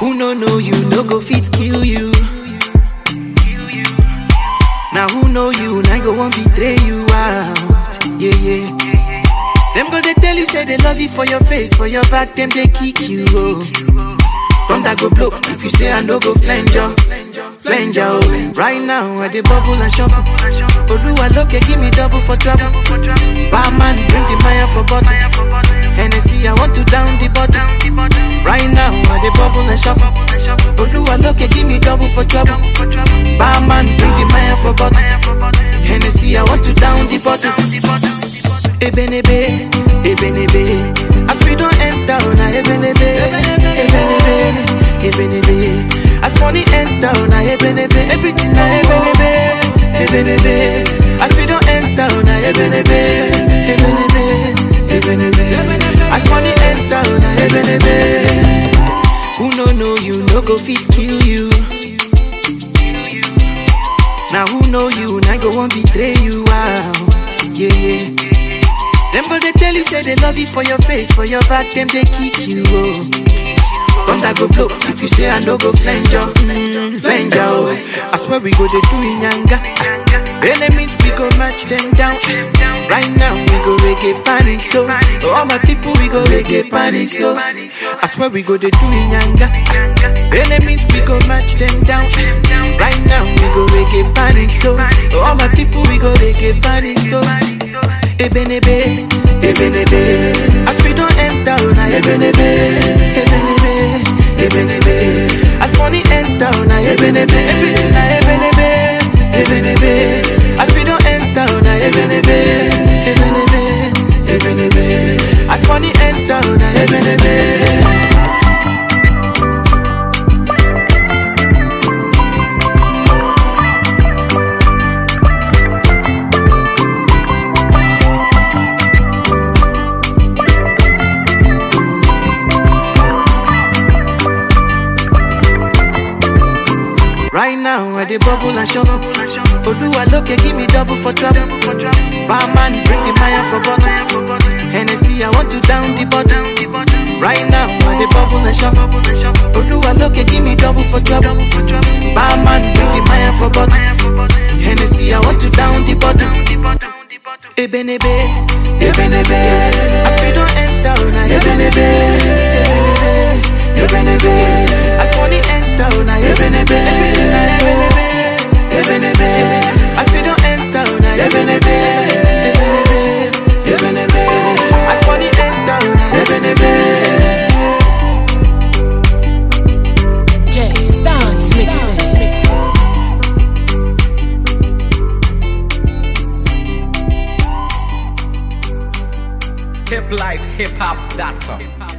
Who no know you, no go fit kill you. Now who know you, now go won't betray you out. Yeah, yeah. Them go they tell you, say they love you for your face, for your back, them they kick you. Oh. Thunder go blow, if you say I no go flange you. Oh. Right now, I dey bubble and shuffle. Oluwa look, give me double for trouble. Barman, bring the Maya for bottle. Hennessy, I want to down the bottle. Right now, I dey bubble and shuffle. Oluwa look, give me double for trouble. Barman, bring the Maya for bottle. Hennessy, I want to down the bottle. Ebenebe, ebenebe. As we don't enter, na ebenebe, ebenebe, ebenebe. As money enter, na ebenebe, everything na ebenebe, ebenebe. As we don't enter, na ebenebe, ebenebe, ebenebe. As money enter, na ebenebe. Who no know you, no go fit kill you. Now who know you, now go won't betray you out. Yeah, yeah. Them go they tell you, say they love you for your face, for your back, them they kick you. Oh. Thunder go blow, if you say I no go flange you, flange you. Oh. I swear we go they do in yanga. Enemies we go match them down. Right now we go reggae panic so. All my people we go reggae panic so. I swear we go they do in yanga. Enemies we go match them down. Right now we go reggae panic so. All my people we go reggae panic so. Ebenebe, ebenebe. As we don't enter, na ebenebe, ebenebe, ebenebe. As money enter, na ebenebe, everything na ebenebe, ebenebe. As we don't enter, na ebenebe, ebenebe, ebenebe. As money enter, na ebenebe. Right now, I dey bubble and shuffle. Oluwa look, give me double for trouble. Barman, bring the Maya for bottle. Hennessy, I want to down the bottle. Right now, I dey bubble and shuffle. Oluwa look, give me double for trouble. Barman, bring the Maya for bottle. Hennessy, I want to down the bottle. Ebenebe, ebenebe. As we don't enter, na ebenebe, ebenebe, ebenebe. As money enter, na ebenebe, everything na ebenebe, ebenebe. As we don't enter, na ebenebe, ebenebe, ebenebe. As money enter, na ebenebe. Jay Stance mixing. hiplifehiphop.com